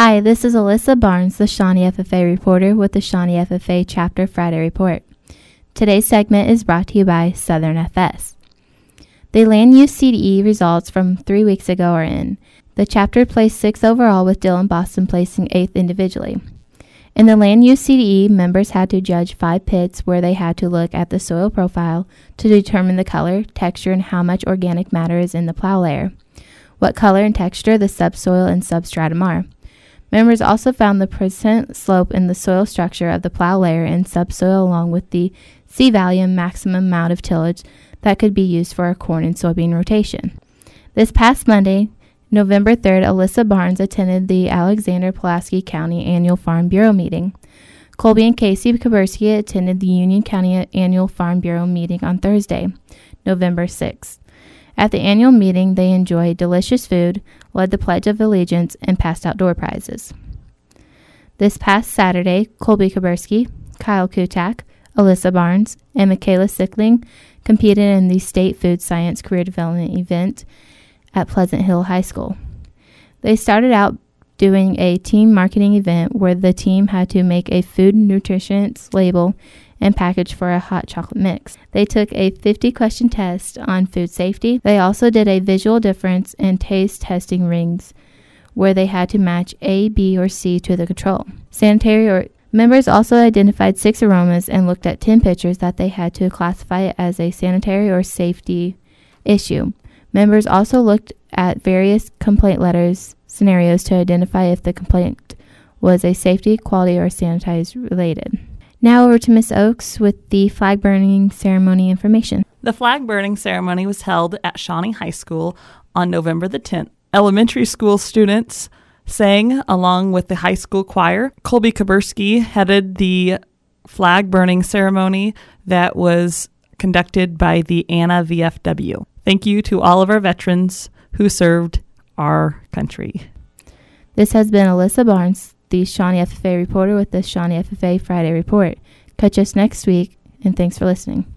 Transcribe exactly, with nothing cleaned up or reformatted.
Hi, this is Alyssa Barnes, the Shawnee F F A reporter with the Shawnee F F A Chapter Friday Report. Today's segment is brought to you by Southern F S. The Land Use C D E results from three weeks ago are in. The chapter placed sixth overall, with Dillon Boston placing eighth individually. In the Land Use C D E, members had to judge five pits where they had to look at the soil profile to determine the color, texture, and how much organic matter is in the plow layer, what color and texture the subsoil and substratum are. Members also found the percent slope in the soil structure of the plow layer and subsoil, along with the C-value and maximum amount of tillage that could be used for a corn and soybean rotation. This past Monday, November third, Alyssa Barnes attended the Alexander Pulaski County Annual Farm Bureau meeting. Colby and Casey Kaburski attended the Union County Annual Farm Bureau meeting on Thursday, November sixth. At the annual meeting, they enjoyed delicious food, led the Pledge of Allegiance, and passed out door prizes. This past Saturday, Colby Kaburski, Kyle Kutak, Alyssa Barnes, and Michaela Sickling competed in the State Food Science Career Development event at Pleasant Hill High School. They started out doing a team marketing event where the team had to make a food nutritionist label and package for a hot chocolate mix. They took a fifty-question test on food safety. They also did a visual difference and taste testing rings where they had to match A, B, or C to the control. Sanitary or Members also identified six aromas and looked at ten pictures that they had to classify it as a sanitary or safety issue. Members also looked at various complaint letters scenarios to identify if the complaint was a safety, quality, or sanitized related. Now over to Miss Oakes with the flag burning ceremony information. The flag burning ceremony was held at Shawnee High School on November the tenth. Elementary school students sang along with the high school choir. Colby Kaburski headed the flag burning ceremony that was conducted by the Anna V F W. Thank you to all of our veterans who served our country. This has been Alyssa Barnes, the Shawnee F F A reporter with the Shawnee F F A Friday Report. Catch us next week, and thanks for listening.